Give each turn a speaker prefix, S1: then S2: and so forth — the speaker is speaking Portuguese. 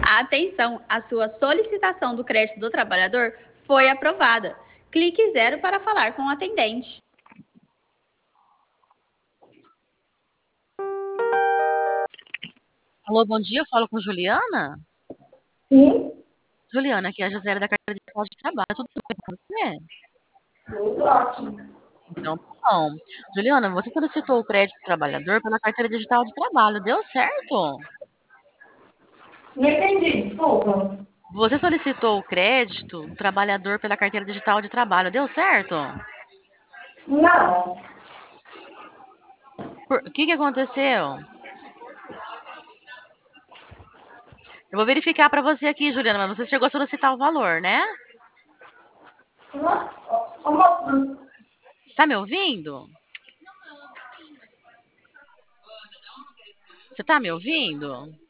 S1: Atenção, a sua solicitação do crédito do trabalhador foi aprovada. Clique 0 para falar com o atendente.
S2: Alô, bom dia, eu falo com Juliana?
S3: Sim,
S2: Juliana, aqui é a Gisele da Carteira de Trabalho, tudo bem com você?
S3: tudo ótimo.
S2: Então, tá bom. Juliana, você solicitou o crédito do trabalhador pela Carteira Digital de Trabalho, deu certo?
S3: Não entendi, desculpa.
S2: Você solicitou o crédito do trabalhador pela Carteira Digital de Trabalho, deu certo?
S3: Não,
S2: O que que aconteceu? Eu vou verificar para você aqui, Juliana, mas você chegou a solicitar o valor, né?
S3: não. Como?
S2: Está me ouvindo? Você está me ouvindo?